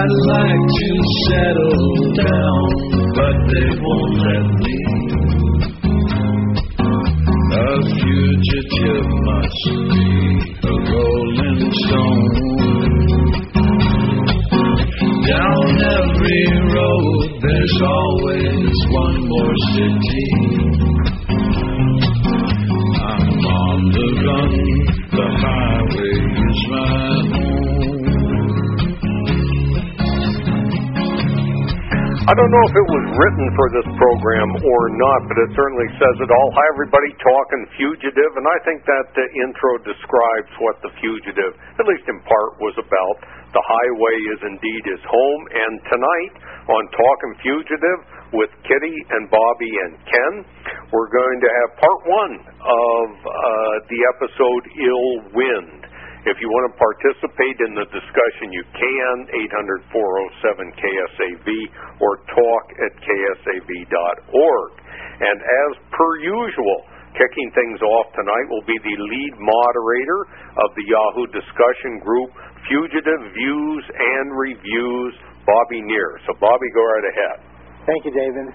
I'd like to settle down, but they won't let me. A fugitive must be a rolling stone. Down every road there's always one more city. I'm on the run, the highway is my home. I don't know if it was written for this program or not, but it certainly says it all. Hi, everybody, talking Fugitive, and I think that the intro describes what The Fugitive, at least in part, was about. The highway is indeed his home, and tonight on Talking Fugitive with Kitty and Bobby and Ken, we're going to have part one of the episode Ill Wind. If you want to participate in the discussion, you can, 800-407-KSAV or talk@ksav.org. And as per usual, kicking things off tonight will be the lead moderator of the Yahoo discussion group, Fugitive Views and Reviews, Bobby Neer. So, Bobby, go right ahead. Thank you, David.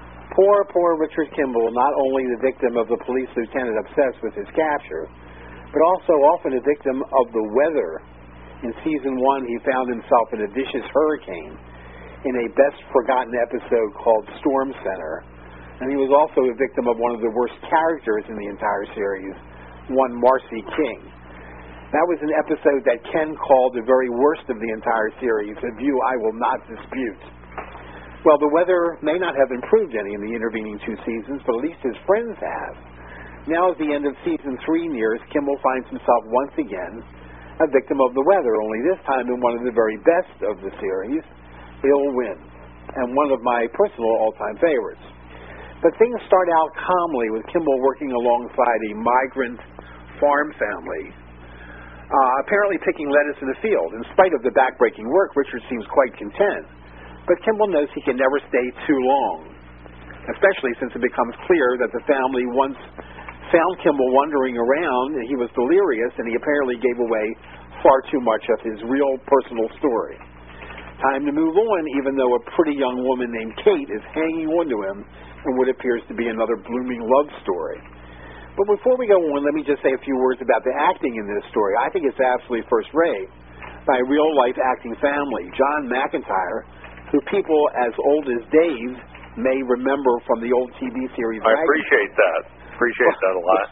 Poor Richard Kimball, not only the victim of the police lieutenant obsessed with his capture, but also often a victim of the weather. In Season 1, he found himself in a vicious hurricane in a best-forgotten episode called Storm Center. And he was also a victim of one of the worst characters in the entire series, one Marcy King. That was an episode that Ken called the very worst of the entire series, a view I will not dispute. Well, the weather may not have improved any in the intervening two seasons, but at least his friends have. Now, at the end of Season 3 nears, Kimball finds himself once again a victim of the weather, only this time in one of the very best of the series, Ill Wind, and one of my personal all-time favorites. But things start out calmly with Kimball working alongside a migrant farm family, apparently picking lettuce in the field. In spite of the backbreaking work, Richard seems quite content, but Kimball knows he can never stay too long, especially since it becomes clear that the family once found Kimball wandering around, and he was delirious, and he apparently gave away far too much of his real personal story. Time to move on, even though a pretty young woman named Kate is hanging on to him in what appears to be another blooming love story. But before we go on, let me just say a few words about the acting in this story. I think it's absolutely first-rate by a real-life acting family. John McIntyre, who people as old as Dave may remember from the old TV series. I appreciate that. Appreciate that a lot.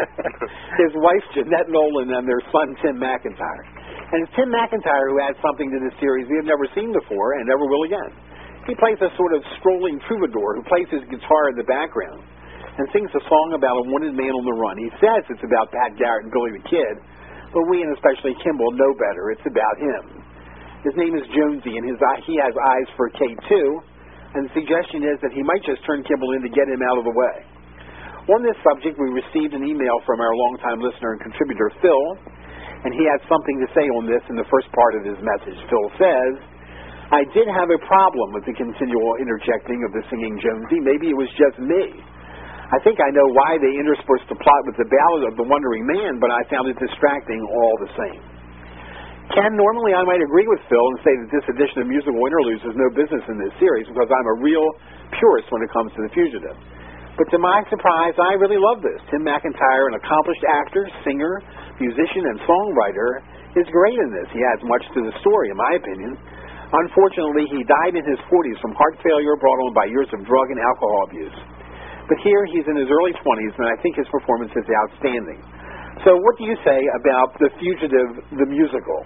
His wife, Jeanette Nolan, and their son, Tim McIntyre. And it's Tim McIntyre who adds something to this series we have never seen before and never will again. He plays a sort of strolling troubadour who plays his guitar in the background and sings a song about a wanted man on the run. He says it's about Pat Garrett and Billy the Kid, but we, and especially Kimball, know better. It's about him. His name is Jonesy, and he has eyes for Kate, too, and the suggestion is that he might just turn Kimball in to get him out of the way. On this subject, we received an email from our longtime listener and contributor, Phil, and he had something to say on this in the first part of his message. Phil says, I did have a problem with the continual interjecting of the singing Jonesy. Maybe it was just me. I think I know why they interspersed the plot with the ballad of the Wandering Man, but I found it distracting all the same. Ken, normally I might agree with Phil and say that this edition of musical interludes has no business in this series because I'm a real purist when it comes to The Fugitive. But to my surprise, I really love this. Tim McIntyre, an accomplished actor, singer, musician, and songwriter, is great in this. He adds much to the story, in my opinion. Unfortunately, he died in his 40s from heart failure brought on by years of drug and alcohol abuse. But here he's in his early 20s, and I think his performance is outstanding. So what do you say about The Fugitive, the musical?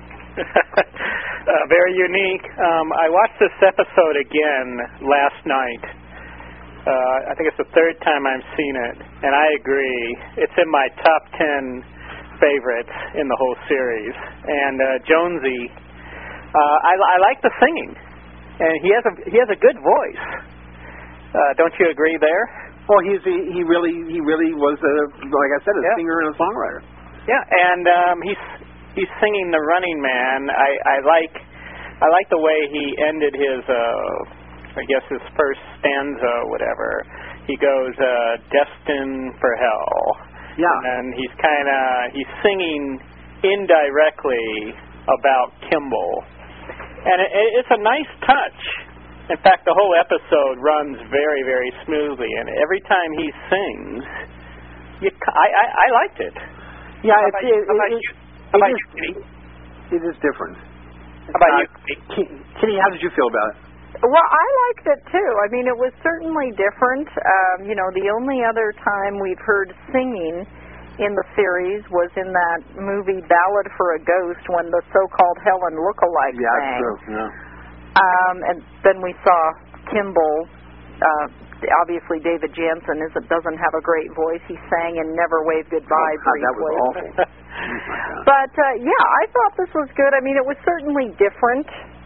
Very unique. I watched this episode again last night. I think it's the third time I've seen it, and I agree. It's in my top 10 favorites in the whole series. And Jonesy, I like the singing, and he has a good voice. Don't you agree there? Well, he really was like I said, a singer and a songwriter. Yeah, and he's singing The Running Man. I like the way he ended his I guess his first stanza, whatever. He goes, destined for hell. Yeah. And he's singing indirectly about Kimball. And it's a nice touch. In fact, the whole episode runs very, very smoothly, and every time he sings, I liked it. Yeah, How about you, Kitty? It is different. How about you, Kitty? How did you feel about it? Well, I liked it too. I mean, it was certainly different. The only other time we've heard singing in the series was in that movie Ballad for a Ghost when the so-called Helen lookalike sang. That's true. Yeah. And then we saw Kimball. Obviously, David Jansen doesn't have a great voice. He sang and Never Wave Goodbye briefly. That was awful. But I thought this was good. I mean, it was certainly different.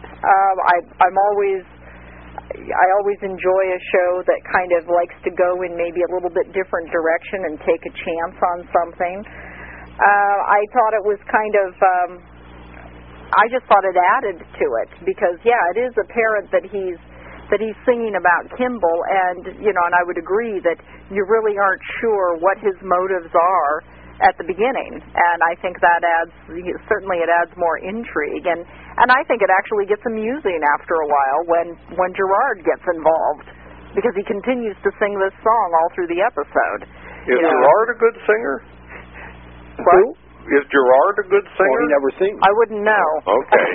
I always enjoy a show that kind of likes to go in maybe a little bit different direction and take a chance on something. I thought it was kind of, I just thought it added to it because, it is apparent that he's singing about Kimball, and I would agree that you really aren't sure what his motives are at the beginning, and I think that adds more intrigue, and I think it actually gets amusing after a while when Gerard gets involved, because he continues to sing this song all through the episode. Is Gerard a good singer? What? Is Gerard a good singer? Well, he never sings. I wouldn't know. Okay.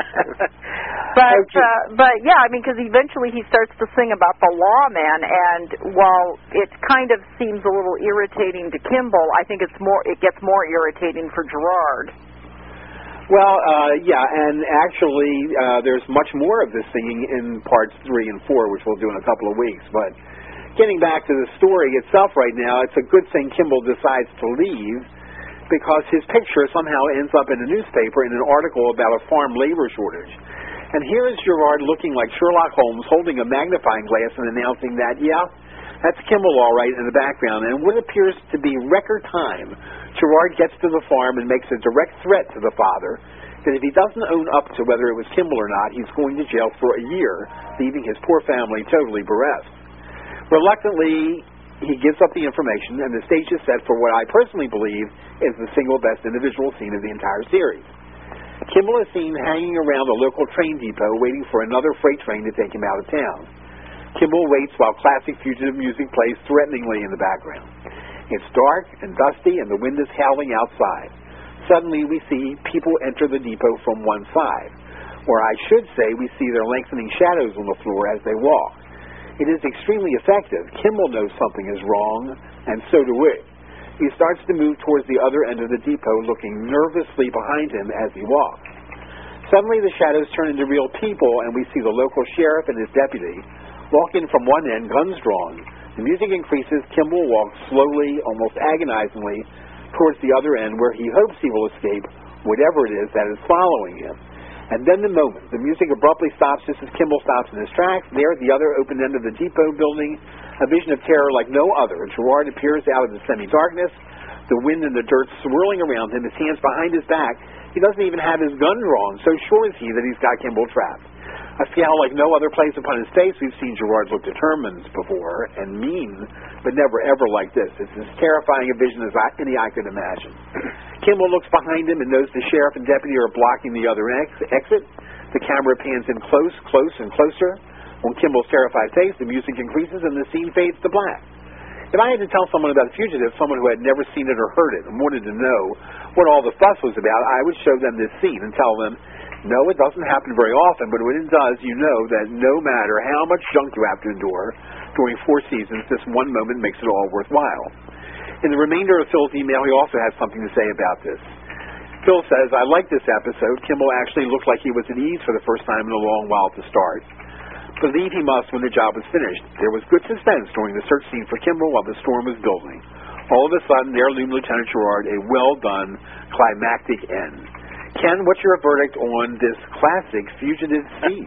But because eventually he starts to sing about the lawman, and while it kind of seems a little irritating to Kimball, I think it gets more irritating for Gerard. Well, and actually there's much more of this singing in parts 3 and 4, which we'll do in a couple of weeks. But getting back to the story itself right now, it's a good thing Kimball decides to leave, because his picture somehow ends up in a newspaper in an article about a farm labor shortage. And here is Gerard looking like Sherlock Holmes, holding a magnifying glass and announcing that, that's Kimball all right in the background. And what appears to be record time, Gerard gets to the farm and makes a direct threat to the father that if he doesn't own up to whether it was Kimball or not, he's going to jail for a year, leaving his poor family totally bereft. Reluctantly, he gives up the information, and the stage is set for what I personally believe is the single best individual scene of the entire series. Kimball is seen hanging around a local train depot waiting for another freight train to take him out of town. Kimball waits while classic fugitive music plays threateningly in the background. It's dark and dusty, and the wind is howling outside. Suddenly, we see people enter the depot from one side, or I should say we see their lengthening shadows on the floor as they walk. It is extremely effective. Kimball knows something is wrong, and so do we. He starts to move towards the other end of the depot, looking nervously behind him as he walks. Suddenly, the shadows turn into real people, and we see the local sheriff and his deputy walk in from one end, guns drawn. The music increases. Kimball walks slowly, almost agonizingly, towards the other end, where he hopes he will escape whatever it is that is following him. And then the music abruptly stops just as Kimball stops in his tracks. There at the other open end of the depot building, a vision of terror like no other. Gerard appears out of the semi-darkness, the wind and the dirt swirling around him, his hands behind his back. He doesn't even have his gun drawn, so sure is he that he's got Kimball trapped. A scowl like no other plays upon his face. We've seen Gerard look determined before and mean, but never ever like this. It's as terrifying a vision as any I could imagine. Kimball looks behind him and knows the sheriff and deputy are blocking the other exit. The camera pans in close and closer. On Kimball's terrified face, the music increases and the scene fades to black. If I had to tell someone about Fugitive, someone who had never seen it or heard it and wanted to know what all the fuss was about, I would show them this scene and tell them, no, it doesn't happen very often, but when it does, you know that no matter how much junk you have to endure during 4 seasons, this one moment makes it all worthwhile. In the remainder of Phil's email, he also has something to say about this. Phil says, I like this episode. Kimball actually looked like he was at ease for the first time in a long while to start. Believe he must when the job was finished. There was good suspense during the search scene for Kimball while the storm was building. All of a sudden, there loomed Lieutenant Gerard, a well-done, climactic end. Ken, what's your verdict on this classic fugitive scene?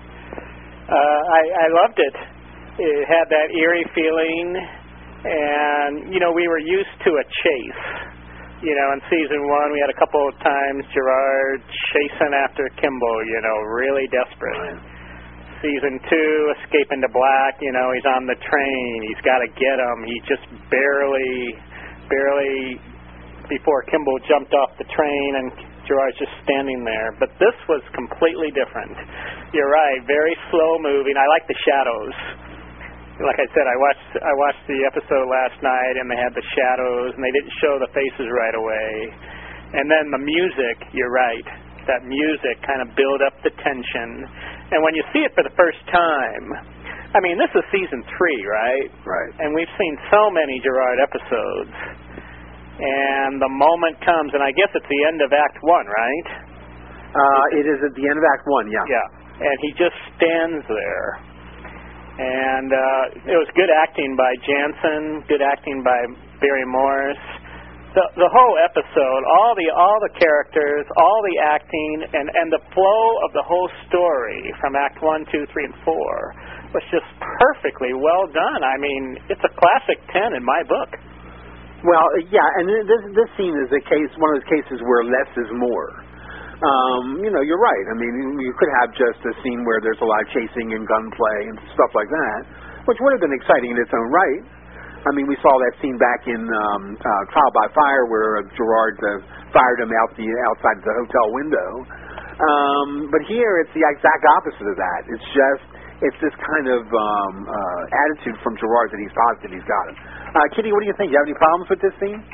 I loved it. It had that eerie feeling, and, we were used to a chase. In season 1, we had a couple of times Gerard chasing after Kimball, really desperate. Season 2, Escape into Black, he's on the train. He's got to get him. He just barely, before Kimball jumped off the train and Gerard's just standing there. But this was completely different. You're right, very slow moving. I like the shadows. Like I said, I watched the episode last night, and they had the shadows, and they didn't show the faces right away. And then the music, you're right, that music kind of build up the tension. And when you see it for the first time, I mean, this is season 3, right? Right. And we've seen so many Gerard episodes. And the moment comes, and I guess it's the end of Act 1, right? It is at the end of Act 1, yeah. Yeah. And he just stands there. And it was good acting by Jansen, good acting by Barry Morris. The whole episode, all the characters, all the acting, and the flow of the whole story from Act 1, 2, 3, and 4 was just perfectly well done. I mean, it's a classic 10 in my book. Well, yeah, and this scene is one of those cases where less is more. You're right. I mean, you could have just a scene where there's a lot of chasing and gunplay and stuff like that, which would have been exciting in its own right. I mean, we saw that scene back in Trial by Fire where Gerard fired him outside the hotel window. But here it's the exact opposite of that. It's this kind of attitude from Gerard that he's positive he's got him. Kitty, what do you think? Do you have any problems with this scene?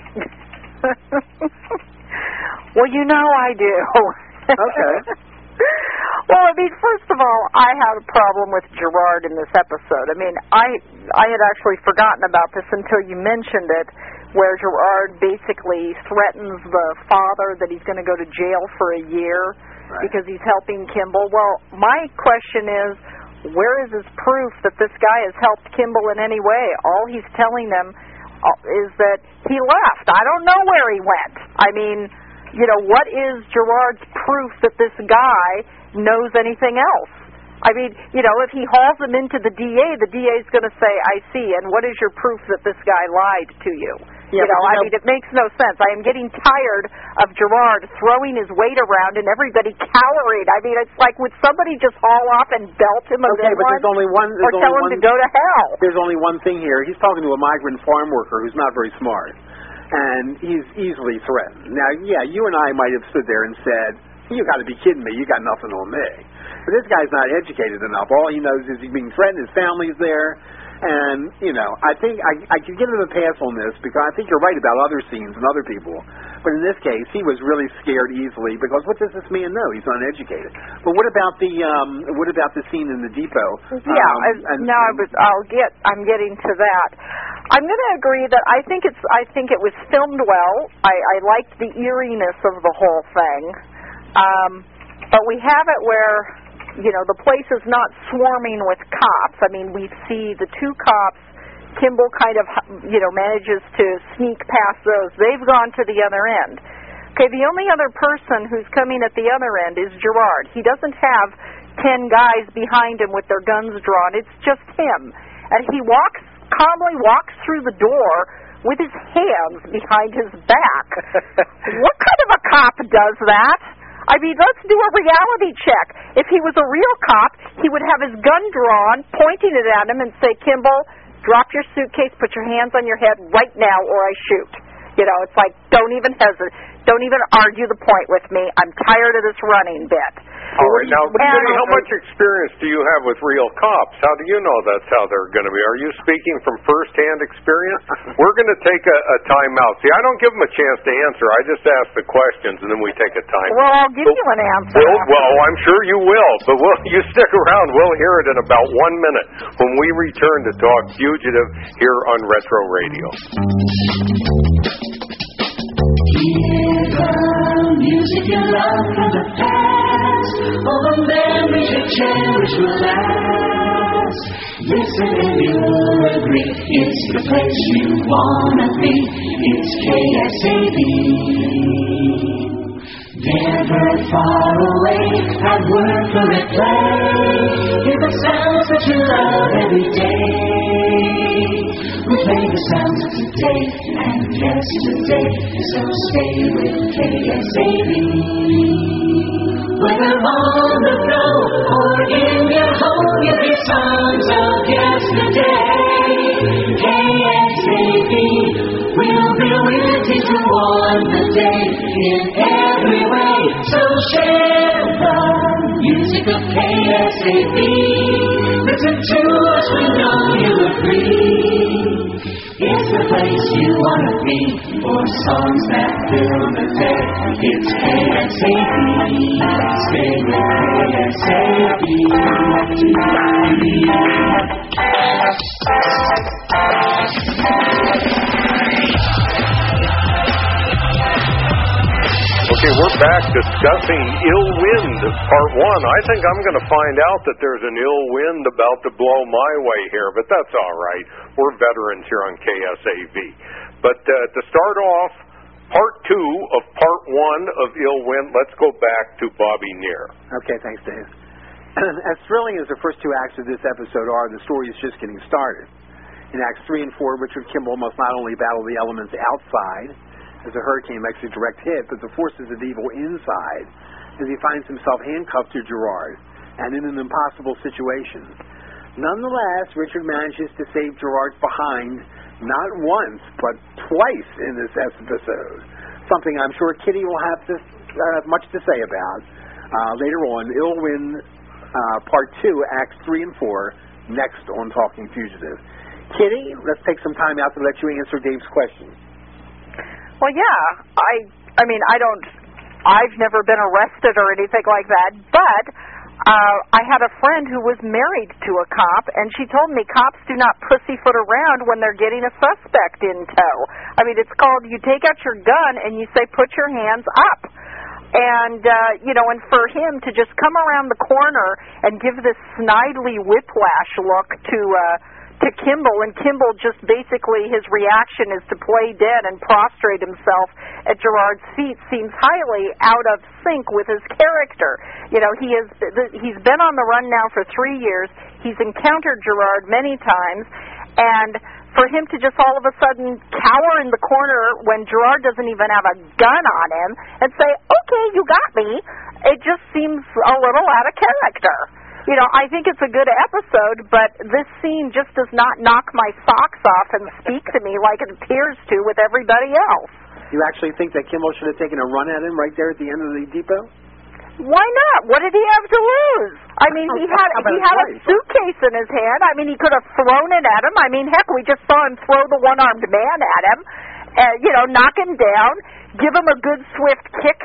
Well, I do. Okay. Well, I mean, first of all, I had a problem with Gerard in this episode. I mean, I had actually forgotten about this until you mentioned it, where Gerard basically threatens the father that he's going to go to jail for a year because he's helping Kimball. Well, my question is, where is his proof that this guy has helped Kimball in any way? All he's telling them is that he left. I don't know where he went. I mean, what is Gerard's proof that this guy knows anything else? I mean, if he hauls him into the DA is going to say, I see, and what is your proof that this guy lied to you? Yeah, I mean, it makes no sense. I am getting tired of Gerard throwing his weight around and everybody cowering. I mean, it's like, would somebody just haul off and belt him a good one? There's only one. Or tell him to go to hell? There's only one thing here. He's talking to a migrant farm worker who's not very smart, and he's easily threatened. Now, yeah, you and I might have stood there and said, you got to be kidding me. You got nothing on me. But this guy's not educated enough. All he knows is he's being threatened. His family's there. And, I think I could give him a pass on this because I think you're right about other scenes and other people. But in this case, he was really scared easily because what does this man know? He's uneducated. But what about the scene in the depot? Yeah, I'm getting to that. I'm going to agree that I think it was filmed well. I liked the eeriness of the whole thing. But we have it where the place is not swarming with cops. I mean, we see the two cops. Kimball kind of, manages to sneak past those. They've gone to the other end. Okay, the only other person who's coming at the other end is Gerard. He doesn't have 10 guys behind him with their guns drawn. It's just him. And he calmly walks through the door with his hands behind his back. What kind of a cop does that? I mean, let's do a reality check. If he was a real cop, he would have his gun drawn, pointing it at him and say, Kimball, drop your suitcase, put your hands on your head right now or I shoot. It's like, don't even hesitate. Don't even argue the point with me. I'm tired of this running bit. All right. Now, Kitty, how much experience do you have with real cops? How do you know that's how they're going to be? Are you speaking from first-hand experience? We're going to take a time out. See, I don't give them a chance to answer. I just ask the questions, and then we take a time out. Well, I'll give you an answer. Well, I'm sure you will, but you stick around. We'll hear it in about 1 minute when we return to talk Fugitive here on Retro Radio. Hear the music you love from the past, all the memories you cherish will last. Listen and you'll agree, it's the place you wanna be. It's KSAB. Never far away, at work or at play. Hear the sounds that you love every day. We play the sounds of today and yesterday, so stay with KSAB. Whether on the go or in your home, you'll hear songs of yesterday. KSAB will be with you to warm the day in every way. KSAB. Listen to us, we know you'll agree. It's the place you want to be for songs that fill the day. It's KSAB. Stay with KSAB. Okay, we're back discussing ill wind, part one. I think I'm going to find out that there's an ill wind about to blow my way here, but that's all right. We're veterans here on KSAV. But to start off, part two of part one of ill wind, let's go back to Bobby Neer. Okay, thanks, Dave. As thrilling as the first two acts of this episode are, the story is just getting started. In Acts 3 and 4, Richard Kimball must not only battle the elements outside, as a hurricane makes a direct hit, but the forces of evil inside, as he finds himself handcuffed to Gerard and in an impossible situation. Nonetheless, Richard manages to save Gerard's behind not once, but twice in this episode, something I'm sure Kitty will have much to say about later on. Ill Wind, Part 2, Acts 3 and 4, next on Talking Fugitive. Kitty, let's take some time out to let you answer Dave's question. Well, yeah, I've never been arrested or anything like that, but I had a friend who was married to a cop, and she told me cops do not pussyfoot around when they're getting a suspect in tow. I mean, it's called, you take out your gun and you say, put your hands up. And, and for him to just come around the corner and give this snidely whiplash look to Kimball, and Kimball just basically, his reaction is to play dead and prostrate himself at Gerard's feet, seems highly out of sync with his character. You know, he's been on the run now for 3 years. He's encountered Gerard many times, and for him to just all of a sudden cower in the corner when Gerard doesn't even have a gun on him and say, okay, you got me, it just seems a little out of character. You know, I think it's a good episode, but this scene just does not knock my socks off and speak to me like it appears to with everybody else. You actually think that Kimball should have taken a run at him right there at the end of the depot? Why not? What did he have to lose? I mean, he had a suitcase in his hand. I mean, he could have thrown it at him. I mean, heck, we just saw him throw the one-armed man at him, knock him down, give him a good swift kick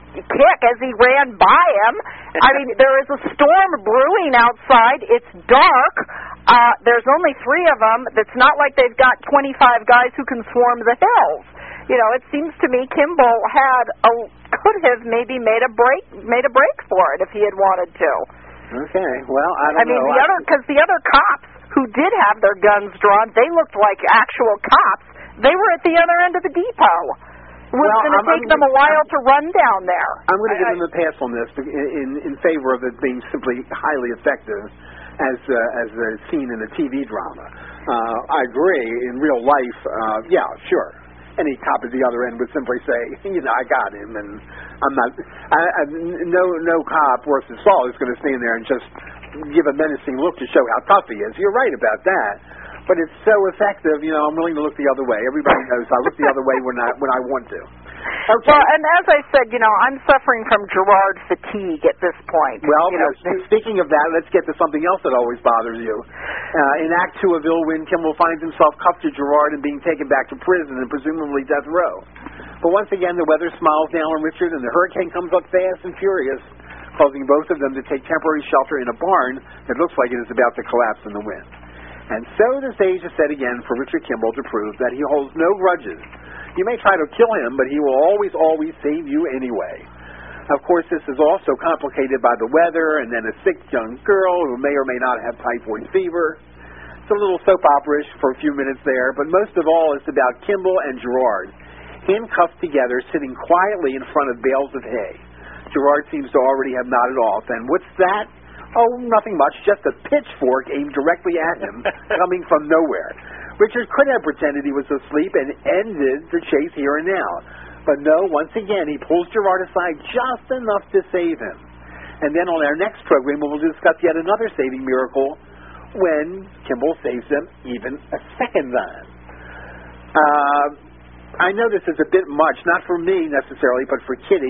as he ran by him. I mean, there is a storm brewing outside. It's dark. There's only 3 of them. It's not like they've got 25 guys who can swarm the hills. You know, it seems to me Kimball could have maybe made a break for it if he had wanted to. Okay, well, I don't know. Because the other cops who did have their guns drawn, they looked like actual cops. They were at the other end of the depot. It was going to take them a while to run down there. I'm going to give them a pass on this in favor of it being simply highly effective as a scene in a TV drama. I agree. In real life, yeah, sure. Any cop at the other end would simply say, I got him, and I'm not. No cop worth his salt is going to stand there and just give a menacing look to show how tough he is. You're right about that. But it's so effective, I'm willing to look the other way. Everybody knows I look the other way when I want to. Okay. Well, and as I said, I'm suffering from Gerard fatigue at this point. Well, speaking of that, let's get to something else that always bothers you. In Act 2 of Ill Wind, Kimball finds himself cuffed to Gerard and being taken back to prison and presumably death row. But once again, the weather smiles down on Richard, and the hurricane comes up fast and furious, causing both of them to take temporary shelter in a barn that looks like it is about to collapse in the wind. And so the stage is set again for Richard Kimball to prove that he holds no grudges. You may try to kill him, but he will always save you anyway. Of course, this is also complicated by the weather and then a sick young girl who may or may not have typhoid fever. It's a little soap opera-ish for a few minutes there, but most of all, it's about Kimball and Gerard, handcuffed together, sitting quietly in front of bales of hay. Gerard seems to already have nodded off, and what's that? Oh, nothing much, just a pitchfork aimed directly at him, coming from nowhere. Richard could have pretended he was asleep and ended the chase here and now. But no, once again, he pulls Gerard aside just enough to save him. And then on our next program, we will discuss yet another saving miracle when Kimball saves him even a second time. I know this is a bit much, not for me necessarily, but for Kitty,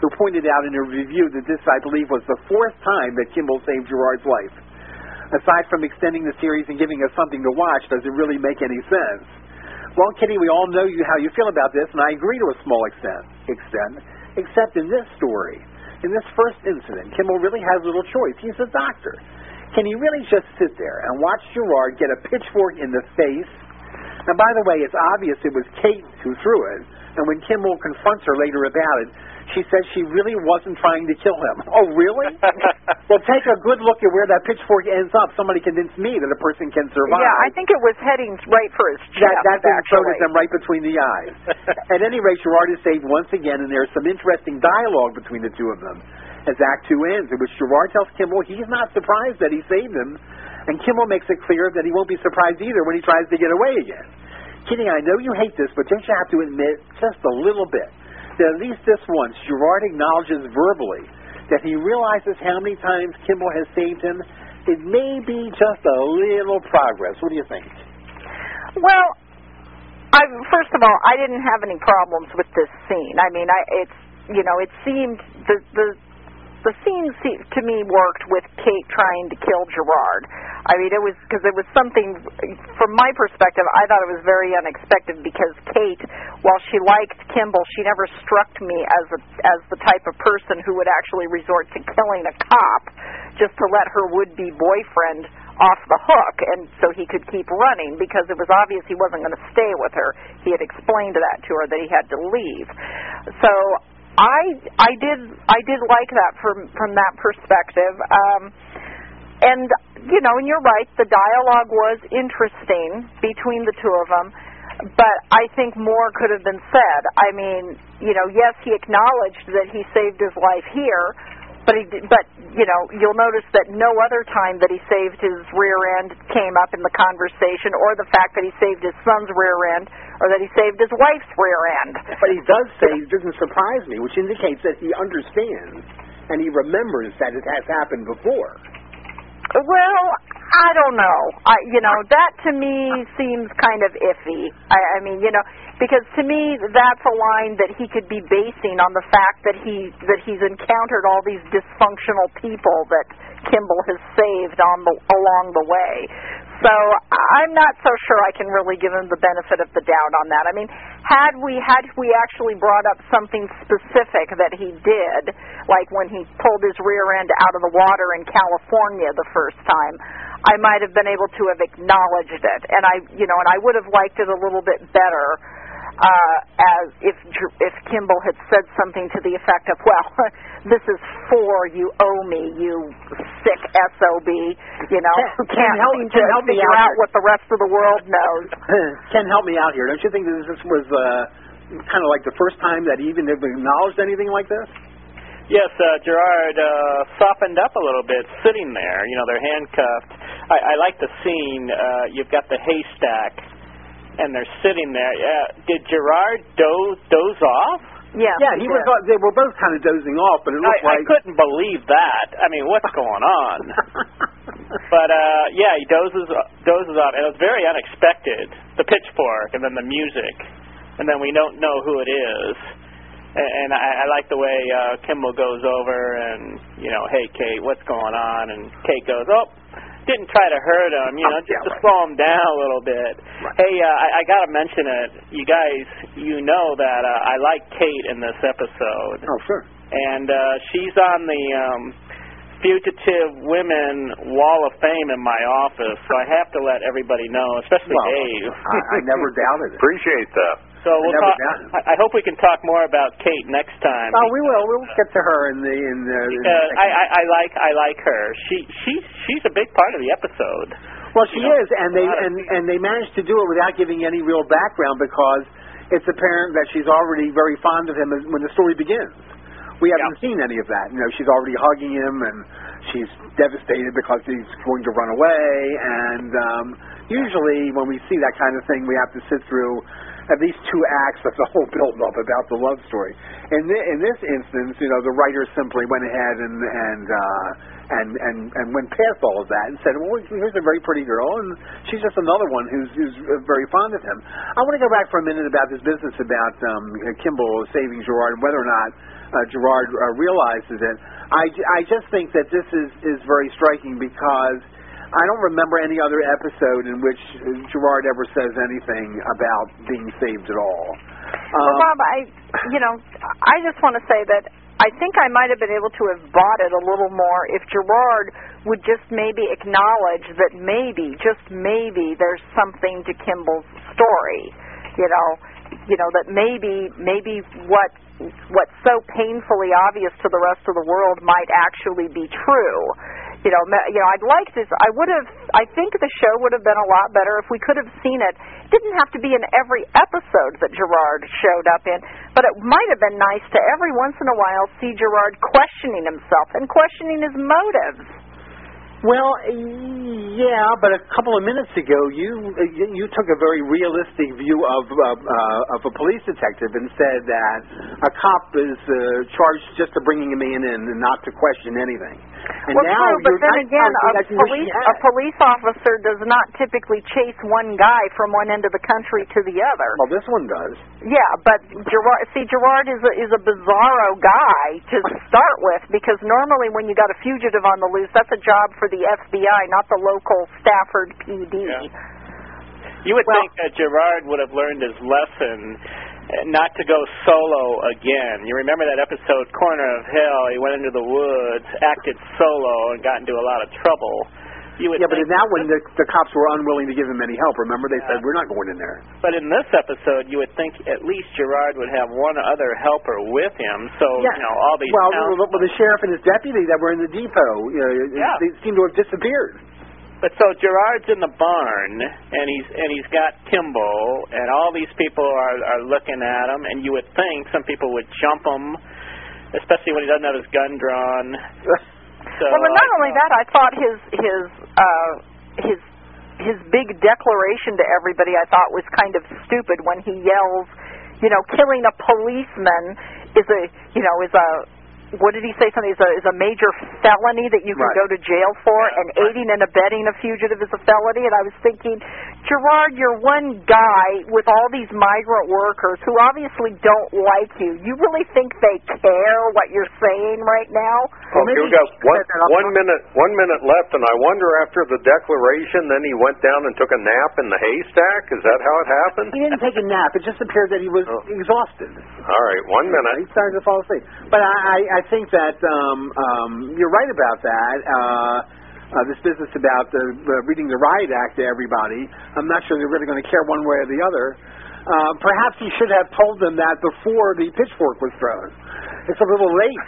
who pointed out in a review that this, I believe, was the 4th time that Kimball saved Gerard's life. Aside from extending the series and giving us something to watch, does it really make any sense? Well, Kitty, we all know how you feel about this, and I agree to a small extent, except in this story. In this first incident, Kimball really has little choice. He's a doctor. Can he really just sit there and watch Gerard get a pitchfork in the face? And by the way, it's obvious it was Kate who threw it, and when Kimball confronts her later about it, she says she really wasn't trying to kill him. Oh, really? Well, take a good look at where that pitchfork ends up. Somebody convinced me that a person can survive. Yeah, I think it was heading right for his chest, That thing actually. floated them right between the eyes. At any rate, Gerard is saved once again, and there's some interesting dialogue between the two of them as Act 2 ends, in which Gerard tells Kimball he's not surprised that he saved him, and Kimball makes it clear that he won't be surprised either when he tries to get away again. Kitty, I know you hate this, but don't you have to admit just a little bit that at least this once Gerard acknowledges verbally that he realizes how many times Kimball has saved him? It may be just a little progress. What do you think? Well, first of all, I didn't have any problems with this scene. I mean, it seemed the scene to me worked with Kate trying to kill Gerard. I mean, it was something, from my perspective, I thought it was very unexpected because Kate, while she liked Kimball, she never struck me as the type of person who would actually resort to killing a cop just to let her would-be boyfriend off the hook and so he could keep running, because it was obvious he wasn't going to stay with her. He had explained that to her that he had to leave. So I did like that from that perspective. And you're right, the dialogue was interesting between the two of them, but I think more could have been said. I mean, yes, he acknowledged that he saved his life here, but you'll notice that no other time that he saved his rear end came up in the conversation, or the fact that he saved his son's rear end, or that he saved his wife's rear end. But he does say, it doesn't surprise me, which indicates that he understands and he remembers that it has happened before. Well, I don't know. That to me seems kind of iffy. I mean, because to me that's a line that he could be basing on the fact that he's encountered all these dysfunctional people that Kimball has saved along the way. So I'm not so sure I can really give him the benefit of the doubt on that. I mean, had we actually brought up something specific that he did, like when he pulled his rear end out of the water in California the first time, I might have been able to have acknowledged it, and I would have liked it a little bit better as if Kimball had said something to the effect of, well, this is for you owe me, you sick SOB, can't help me out what the rest of the world knows. Ken, help me out here. Don't you think that this was kind of like the first time that he even acknowledged anything like this? Yes, Gerard softened up a little bit sitting there. They're handcuffed. I like the scene. You've got the haystack, and they're sitting there. Did Gerard doze off? Yeah, he was. They were both kind of dozing off, but it looked like I couldn't believe that. I mean, what's going on? But he dozes off, and it was very unexpected. The pitchfork, and then the music, and then we don't know who it is. And I like the way Kimball goes over and hey Kate, what's going on? And Kate goes, oh, didn't try to hurt him, just to slow him down a little bit. Right. Hey, I got to mention it. You guys, that I like Kate in this episode. Oh, sure. And she's on the Fugitive Women Wall of Fame in my office, so I have to let everybody know, especially Dave. I never doubted it. Appreciate that. So we'll talk. I hope we can talk more about Kate next time. Oh, we will. We'll get to her in the. I like her. She's a big part of the episode. Well, she is, and they managed to do it without giving any real background, because it's apparent that she's already very fond of him when the story begins. We haven't seen any of that. She's already hugging him, and she's devastated because he's going to run away. And usually, when we see that kind of thing, we have to sit through at least two acts of the whole build-up about the love story. In this instance, you know, the writer simply went ahead and went past all of that and said, well, here's a very pretty girl, and she's just another one who's very fond of him. I want to go back for a minute about this business about Kimball saving Gerard and whether or not Gerard realizes it. I just think that this is very striking because I don't remember any other episode in which Gerard ever says anything about being saved at all. Well, Bob, I just want to say that I think I might have been able to have bought it a little more if Gerard would just maybe acknowledge that maybe, just maybe, there's something to Kimball's story. You know that maybe what's so painfully obvious to the rest of the world might actually be true. You know, I'd like this. I think the show would have been a lot better if we could have seen it. It didn't have to be in every episode that Gerard showed up in, but it might have been nice to every once in a while see Gerard questioning himself and questioning his motives. Well, yeah, but a couple of minutes ago, you took a very realistic view of a police detective and said that a cop is charged just to bringing a man in and not to question anything. And well, now true, but then again, a police officer does not typically chase one guy from one end of the country to the other. Well, this one does. Yeah, but Gerard is a bizarro guy to start with, because normally when you got a fugitive on the loose, that's a job for the FBI, not the local Stafford PD. Yeah. You would think that Gerard would have learned his lesson not to go solo again. You remember that episode, Corner of Hell? He went into the woods, acted solo, and got into a lot of trouble. But in that one, the cops were unwilling to give him any help. Remember, they said, we're not going in there. But in this episode, you would think at least Gerard would have one other helper with him. So, all these... Well, the sheriff and his deputy that were in the depot, they seem to have disappeared. But so Gerard's in the barn, and he's got Kimball, and all these people are looking at him, and you would think some people would jump him, especially when he doesn't have his gun drawn. So, well, but not only that, I thought his big declaration to everybody I thought was kind of stupid when he yells, killing a policeman is a what did he say? Something is a major felony that you can go to jail for, and aiding and abetting a fugitive is a felony. And I was thinking, Gerard, you're one guy with all these migrant workers who obviously don't like you. You really think they care what you're saying right now? Well, we got one minute left, and I wonder after the declaration, then he went down and took a nap in the haystack. Is that how it happened? He didn't take a nap. It just appeared that he was exhausted. All right, 1 minute. He started to fall asleep. But I think that you're right about that. This business about reading the riot act to everybody, I'm not sure they're really going to care one way or the other. Perhaps he should have told them that before the pitchfork was thrown. It's a little late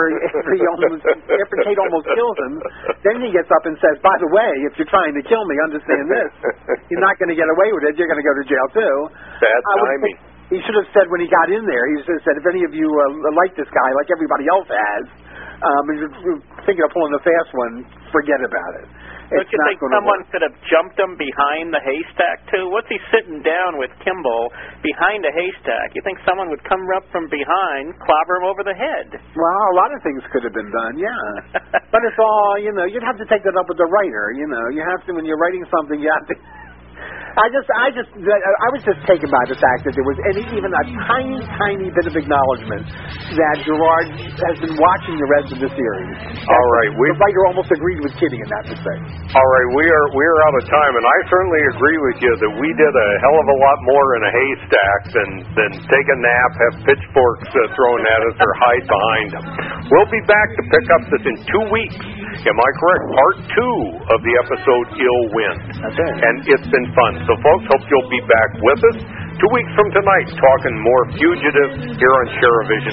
after Kate almost kills him. Then he gets up and says, by the way, if you're trying to kill me, understand this. You're not going to get away with it. You're going to go to jail, too. Bad timing. He should have said when he got in there, he should have said, if any of you like this guy, like everybody else has, and you're thinking of pulling the fast one, forget about it. Don't you think someone could have jumped him behind the haystack, too? What's he sitting down with Kimball behind a haystack? You think someone would come up from behind, clobber him over the head? Well, a lot of things could have been done, yeah. But it's all, you'd have to take that up with the writer, You have to, when you're writing something, you have to... I was just taken by the fact that there was even a tiny bit of acknowledgement that Gerard has been watching the rest of the series. All right, the writer almost agreed with Kitty in that respect. All right, we are out of time, and I certainly agree with you that we did a hell of a lot more in a haystack than take a nap, have pitchforks thrown at us, or hide behind them. We'll be back to pick up this in 2 weeks. Am I correct? Part 2 of the episode Ill Wind. That's it. And it's been fun. So, folks, hope you'll be back with us 2 weeks from tonight, talking more Fugitive here on Share-A-Vision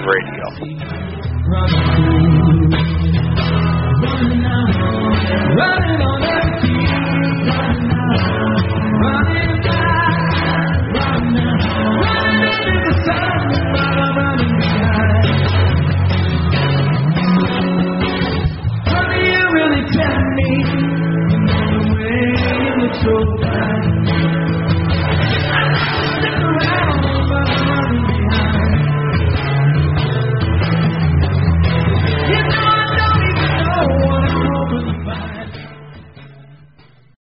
Radio. Running on